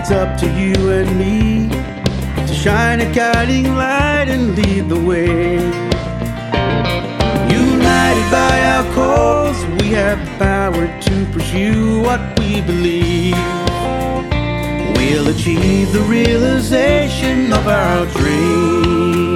it's up to you and me to shine a guiding light and lead the way. United by our cause, we have the power to pursue what we believe. We'll achieve the realization of our dreams.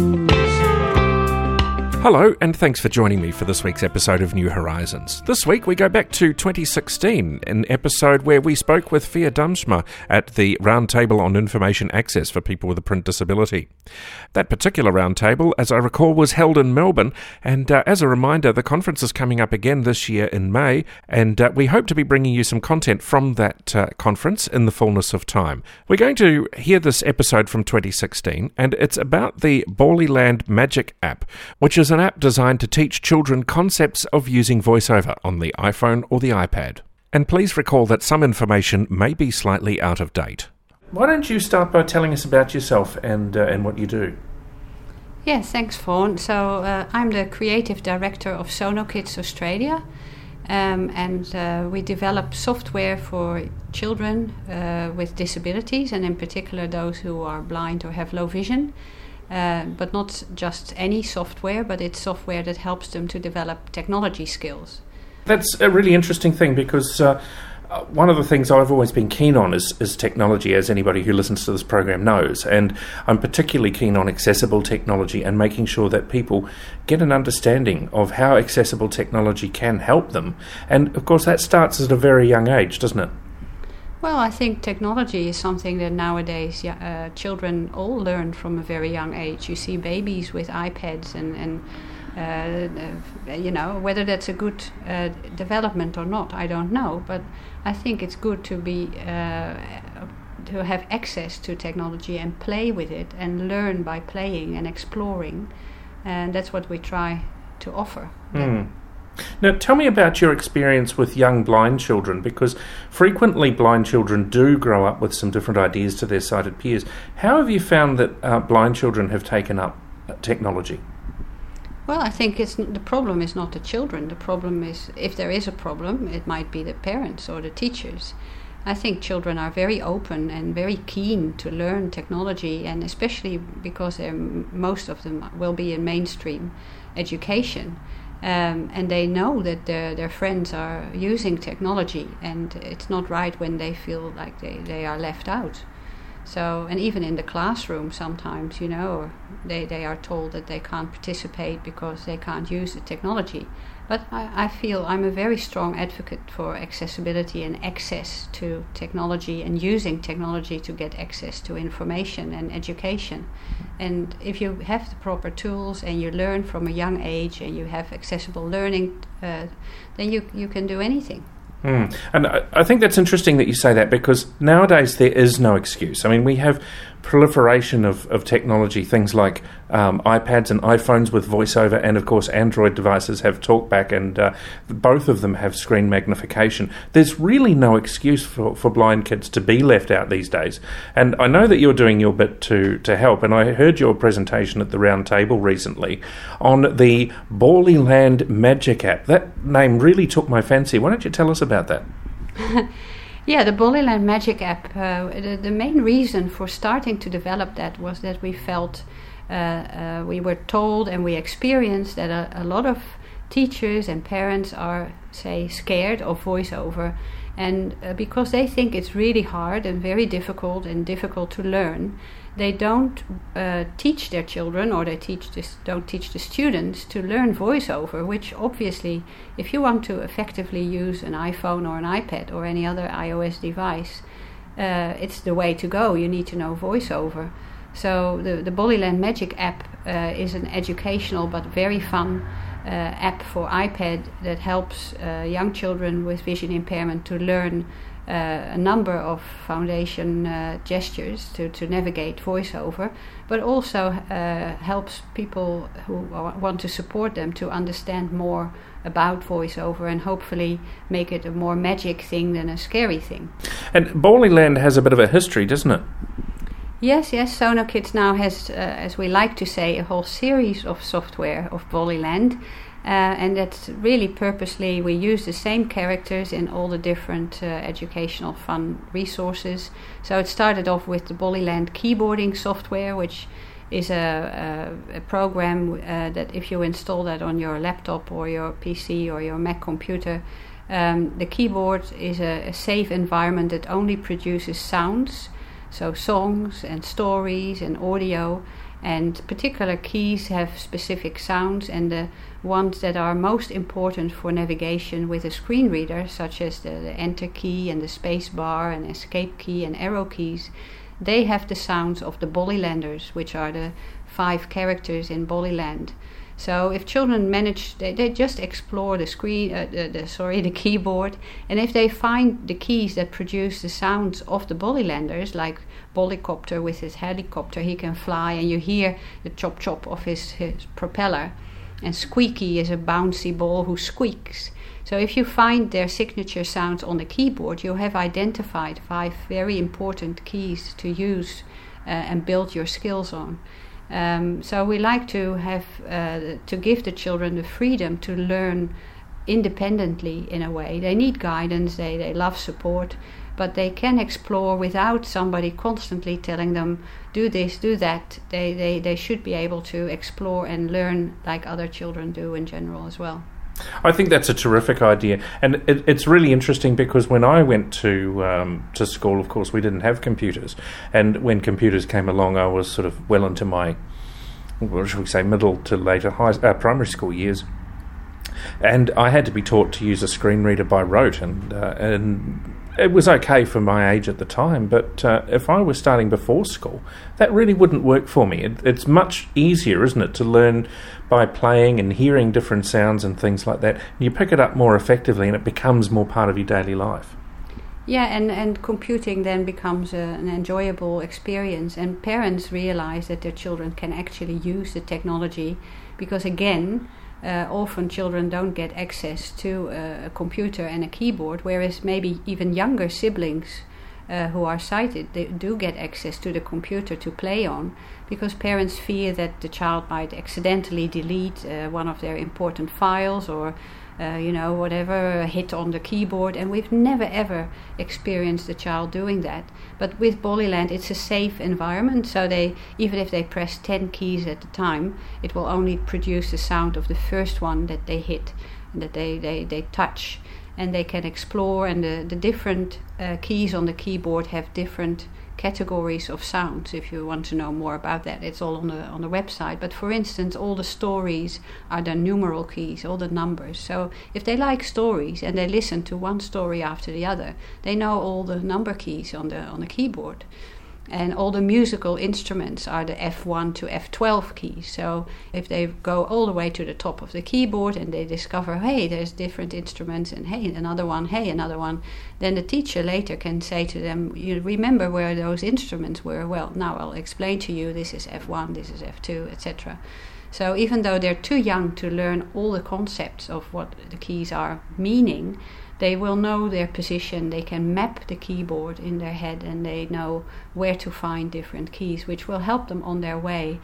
Hello, and thanks for joining me for this week's episode of New Horizons. This week we go back to 2016, an episode where we spoke with Fia Damsma at the Roundtable on Information Access for People with a Print Disability. That particular roundtable, as I recall, was held in Melbourne, and as a reminder, the conference is coming up again this year in May, and we hope to be bringing you some content from that conference in the fullness of time. We're going to hear this episode from 2016, and it's about the Borleyland Magic app, which is an app designed to teach children concepts of using VoiceOver on the iPhone or the iPad. And please recall that some information may be slightly out of date. Why don't you start by telling us about yourself and what you do? Yes, thanks, Vaughan. So I'm the creative director of SonoKids Australia, and we develop software for children with disabilities, and in particular those who are blind or have low vision. But not just any software, but it's software that helps them to develop technology skills. That's a really interesting thing, because one of the things I've always been keen on is technology, as anybody who listens to this program knows, and I'm particularly keen on accessible technology and making sure that people get an understanding of how accessible technology can help them. And of course that starts at a very young age, doesn't it? Well, I think technology is something that nowadays children all learn from a very young age. You see babies with iPads and whether that's a good development or not, I don't know. But I think it's good to be to have access to technology and play with it and learn by playing and exploring. And that's what we try to offer. Now, tell me about your experience with young blind children, because frequently blind children do grow up with some different ideas to their sighted peers. How have you found that blind children have taken up technology? Well, I think the problem is not the children. The problem is, if there is a problem, it might be the parents or the teachers. I think children are very open and very keen to learn technology, and especially because most of them will be in mainstream education. And they know that their friends are using technology, and it's not right when they feel like they are left out. So, and even in the classroom sometimes, they are told that they can't participate because they can't use the technology. But I feel I'm a very strong advocate for accessibility and access to technology, and using technology to get access to information and education. And if you have the proper tools and you learn from a young age and you have accessible learning, then you can do anything. And I think that's interesting that you say that, because nowadays there is no excuse. I mean, we have proliferation of technology, things like iPads and iPhones with VoiceOver, and of course Android devices have TalkBack, and both of them have screen magnification. There's really no excuse for blind kids to be left out these days. And I know that you're doing your bit to help, and I heard your presentation at the round table recently on the Borleyland Magic app. That name really took my fancy. Why don't you tell us about that? Yeah, the Borleyland Magic app, the main reason for starting to develop that was that we felt, we were told and we experienced that a lot of teachers and parents are, say, scared of VoiceOver, and because they think it's really hard and very difficult to learn, they don't teach their children, or they don't teach the students to learn VoiceOver, which obviously, if you want to effectively use an iPhone or an iPad or any other iOS device, it's the way to go. You need to know VoiceOver. So the Borleyland Magic app is an educational but very fun app for iPad that helps young children with vision impairment to learn a number of foundation gestures to navigate VoiceOver, but also helps people who want to support them to understand more about VoiceOver and hopefully make it a more magic thing than a scary thing. And Borleyland has a bit of a history, doesn't it? Yes. SonarKids now has, as we like to say, a whole series of software of Bollyland. And that's really purposely, we use the same characters in all the different educational fun resources. So it started off with the Bollyland keyboarding software, which is a program that if you install that on your laptop or your PC or your Mac computer, the keyboard is a safe environment that only produces sounds, so songs and stories and audio. And particular keys have specific sounds, and the ones that are most important for navigation with a screen reader, such as the enter key and the space bar and escape key and arrow keys, they have the sounds of the Bollylanders, which are the 5 characters in Bollyland. So if children manage, they just explore the screen, the keyboard, and if they find the keys that produce the sounds of the Bollylanders, like Bollycopter with his helicopter, he can fly, and you hear the chop chop of his propeller, and Squeaky is a bouncy ball who squeaks. So if you find their signature sounds on the keyboard, you have identified 5 very important keys to use and build your skills on. So we like to have to give the children the freedom to learn independently in a way. They need guidance, they love support, but they can explore without somebody constantly telling them, do this, do that. They should be able to explore and learn like other children do in general as well. I think that's a terrific idea, and it's really interesting because when I went to school, of course, we didn't have computers, and when computers came along, I was sort of well into my, what should we say, middle to later primary school years, and I had to be taught to use a screen reader by rote, and it was okay for my age at the time, but if I was starting before school, that really wouldn't work for me. It's much easier, isn't it, to learn by playing and hearing different sounds and things like that. You pick it up more effectively and it becomes more part of your daily life. Yeah, and computing then becomes an enjoyable experience, and parents realize that their children can actually use the technology because, again, often children don't get access to a computer and a keyboard, whereas maybe even younger siblings who are sighted, they do get access to the computer to play on, because parents fear that the child might accidentally delete one of their important files or whatever, hit on the keyboard, and we've never ever experienced the child doing that. But with Bollyland, it's a safe environment, so even if they press 10 keys at a time, it will only produce the sound of the first one that they hit and that they touch, and they can explore, and the different keys on the keyboard have different categories of sounds. If you want to know more about that, it's all on the website. But for instance, all the stories are the numeral keys, all the numbers. So if they like stories and they listen to one story after the other, they know all the number keys on the keyboard. And all the musical instruments are the F1 to F12 keys. So if they go all the way to the top of the keyboard and they discover, hey, there's different instruments, and hey, another one, then the teacher later can say to them, you remember where those instruments were? Well, now I'll explain to you, this is F1, this is F2, etc. So even though they're too young to learn all the concepts of what the keys are meaning, they will know their position, they can map the keyboard in their head, and they know where to find different keys, which will help them on their way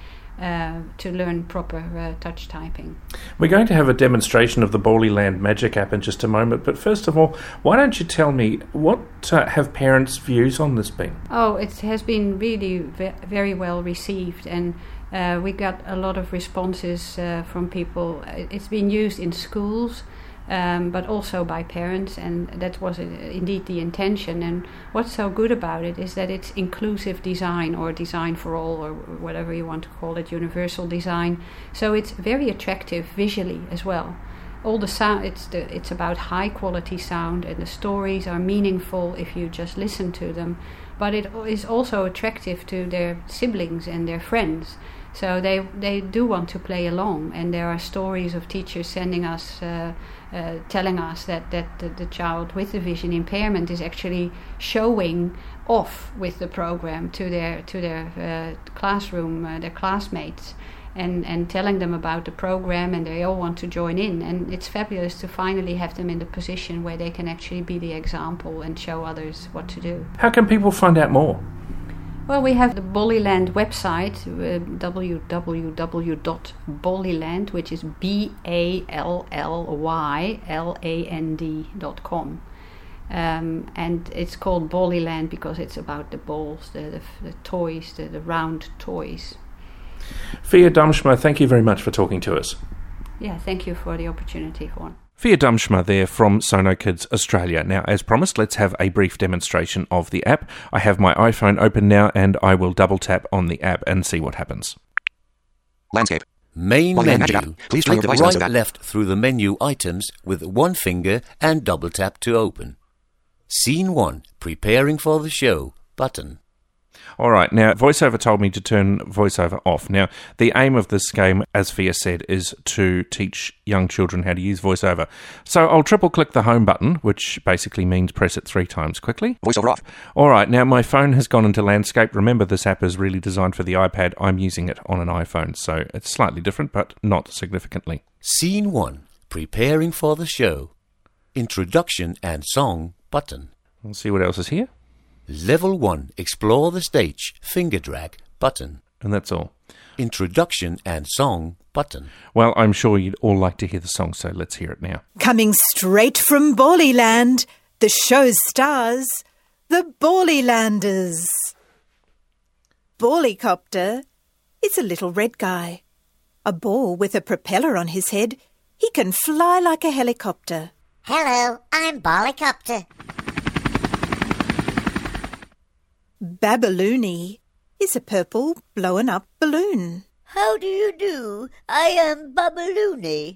to learn proper touch typing. We're going to have a demonstration of the Bollyland Magic app in just a moment, but first of all, why don't you tell me, what have parents' views on this been? Oh, it has been really very well received, and we got a lot of responses from people. It's been used in schools, but also by parents, and that was indeed the intention. And what's so good about it is that it's inclusive design, or design for all, or whatever you want to call it, universal design. So it's very attractive visually as well. All the sound, it's about high quality sound, and the stories are meaningful if you just listen to them. But it is also attractive to their siblings and their friends. So they do want to play along, and there are stories of teachers sending us, telling us that the child with the vision impairment is actually showing off with the program to their classroom, their classmates, and telling them about the program, and they all want to join in. And it's fabulous to finally have them in the position where they can actually be the example and show others what to do. How can people find out more? Well, we have the Bollyland website, www.bollyland, which is BALLYLAND.com. And it's called Bollyland because it's about the balls, the toys, the round toys. Fia Damshma, thank you very much for talking to us. Yeah, thank you for the opportunity, Vaughan. Fia Damshma there from Sono Kids Australia. Now, as promised, let's have a brief demonstration of the app. I have my iPhone open now and I will double tap on the app and see what happens. Landscape. Main Bollyland menu. Magic App. Please try your device Right, to that. left through the menu items with one finger and double tap to open. Scene 1. Preparing for the show. Button. All right, now, VoiceOver told me to turn VoiceOver off. Now, the aim of this game, as Fia said, is to teach young children how to use VoiceOver. So I'll triple-click the home button, which basically means press it 3 times quickly. VoiceOver off. All right, now my phone has gone into landscape. Remember, this app is really designed for the iPad. I'm using it on an iPhone, so it's slightly different, but not significantly. Scene 1. Preparing for the show. Introduction and song. Button. We'll see what else is here. Level 1. Explore the stage. Finger drag. Button. And that's all. Introduction and song. Button. Well, I'm sure you'd all like to hear the song, so let's hear it now. Coming straight from Bollyland, the show's stars, the Bollylanders. Ballycopter is a little red guy. A ball with a propeller on his head. He can fly like a helicopter. Hello, I'm Ballycopter. Babaloony is a purple blown-up balloon. How do you do? I am Babaloony.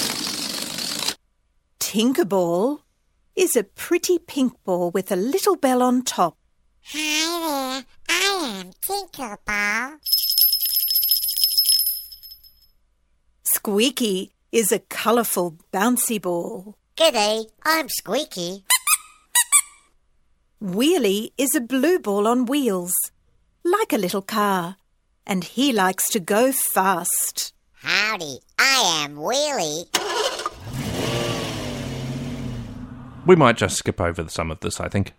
Tinkerball is a pretty pink ball with a little bell on top. Hi there, I am Tinkerbell. Squeaky is a colourful bouncy ball. G'day, I'm Squeaky. Wheelie is a blue ball on wheels, like a little car, and he likes to go fast. Howdy, I am Wheelie. We might just skip over some of this, I think.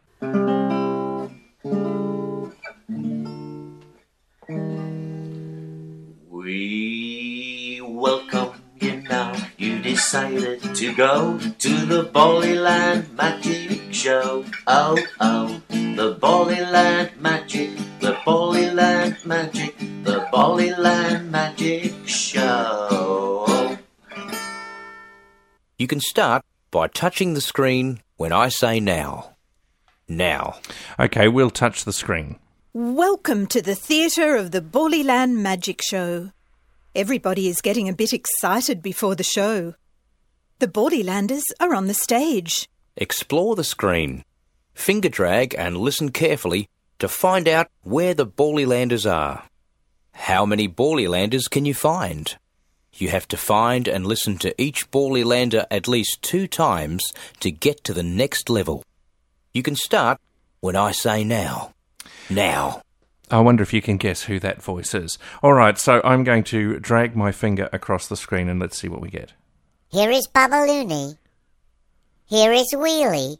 We welcome you now. You decided to go to the Bollyland Magic Show. Oh, oh, the Bollyland Magic, the Bollyland Magic, the Bollyland Magic Show. You can start by touching the screen when I say now. Now. Okay, we'll touch the screen. Welcome to the theatre of the Bollyland Magic Show. Everybody is getting a bit excited before the show. The Bollylanders are on the stage. Explore the screen. Finger drag and listen carefully to find out where the Bollylanders are. How many Bollylanders can you find? You have to find and listen to each Bollylander at least 2 times to get to the next level. You can start when I say now. Now. I wonder if you can guess who that voice is. All right, so I'm going to drag my finger across the screen and let's see what we get. Here is Babaloony. Here is Wheelie.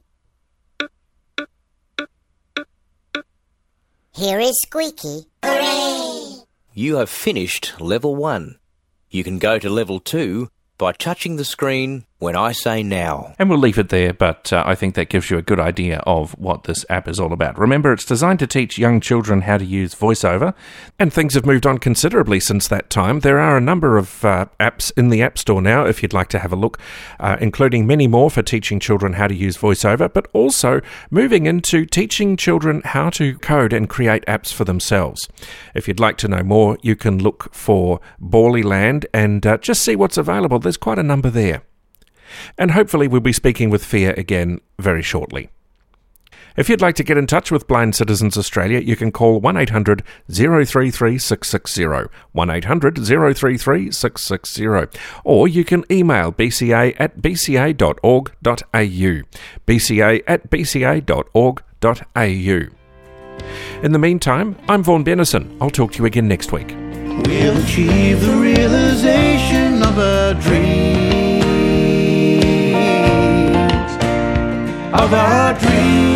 Here is Squeaky. Hooray! You have finished level 1. You can go to level 2 by touching the screen when I say now. And we'll leave it there, but I think that gives you a good idea of what this app is all about. Remember, it's designed to teach young children how to use VoiceOver, and things have moved on considerably since that time. There are a number of apps in the App Store now, if you'd like to have a look, including many more for teaching children how to use VoiceOver, but also moving into teaching children how to code and create apps for themselves. If you'd like to know more, you can look for Bollyland and just see what's available. There's quite a number there. And hopefully we'll be speaking with Fia again very shortly. If you'd like to get in touch with Blind Citizens Australia, you can call 1800 033 660, 1800 033 660, or you can email bca@bca.org.au, bca@bca.org.au. In the meantime, I'm Vaughan Bennison. I'll talk to you again next week. We'll achieve the realization of our dreams, of our dreams.